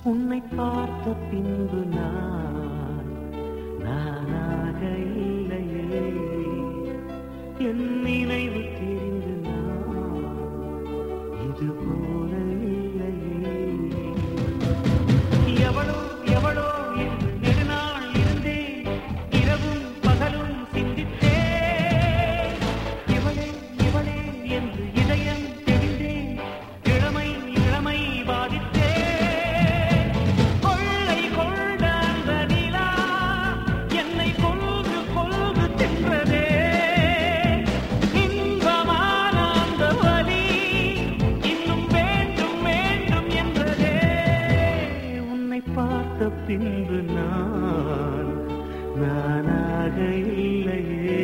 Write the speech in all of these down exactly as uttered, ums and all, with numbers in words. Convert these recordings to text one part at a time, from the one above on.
உன்னை பார்த்த பின்பு நான் நானாக இல்லையே, என் நினைவு தெரிந்து நான் இது போல இல்லையே. எவளோ எவளோ என்று நெடுநாள் இருந்தேன், இரவும் பகலும் சிந்தித்தேன். இவளே இவளே என்று இதயம் தெரிந்தேன், இளமை இளமை பாதித்தேன். கொள்ளை கொண்ட அந்த நிலா என்னை கொல்கு கொல்கு தின்றதே. இன்பமான அந்த வலி இன்னும் வேண்டும் வேண்டும் என்றதே. உன்னை பார்த்த பின்பு நான் நானாக இல்லையே.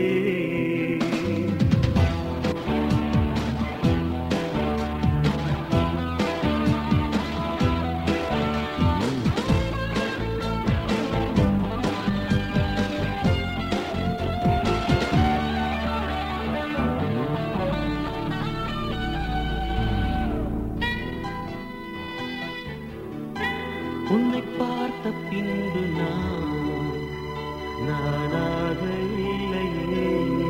உன்னை பார்த்த பின்பு நான் நானாக இல்லையே.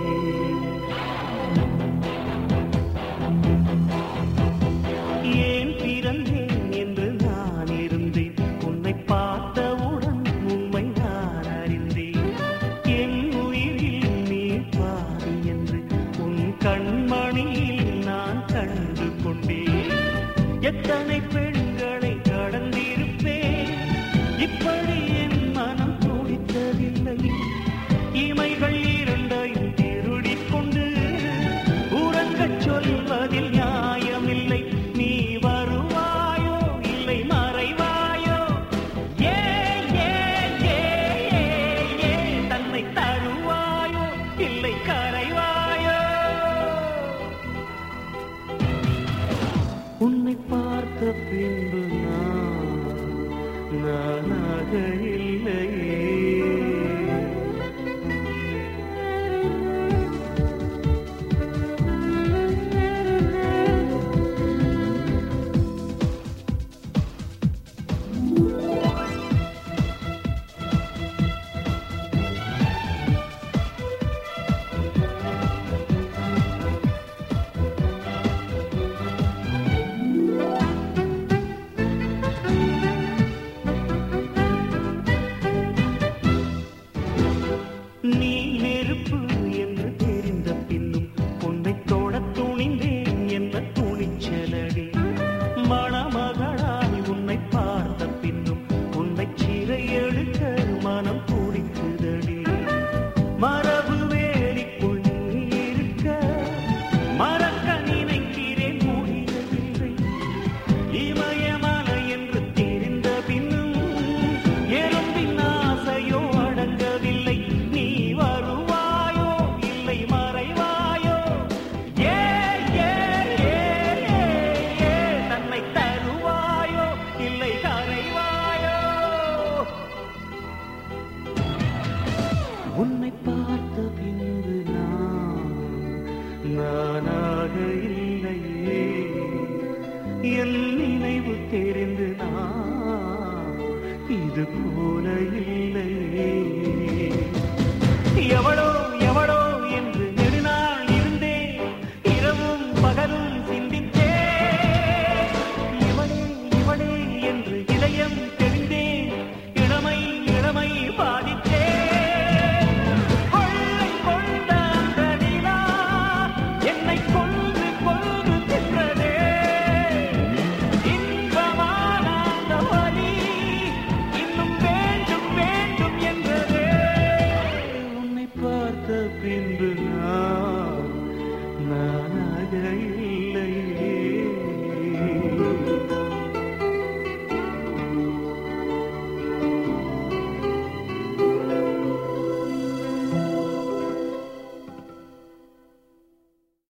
ஏன் பிறந்தேன் என்று நான் இருந்தேன், உன்னை பார்த்தவுடன் உண்மை நான் அறிந்தேன். என் உயிரில் நீ பாதி என்று உன் கண்மணியில் நான் கண்டு கொண்டேன். எத்தனை பெண்களை கடந்திருப்பேன், இப்படி என் மனம் துடித்ததில்லை. இமைகள் இரண்டையும் திருடிக் கொண்டு உறங்கச் சொல்வதில் நியாயமில்லை. நீ வருவாயோ இல்லை மறைவாயோ, ஏ ஏ ஏ ஏ தன்னை தருவாயோ இல்லை கரைவாயோ. உன்னை பார்த்த பின்பு நான் நானாக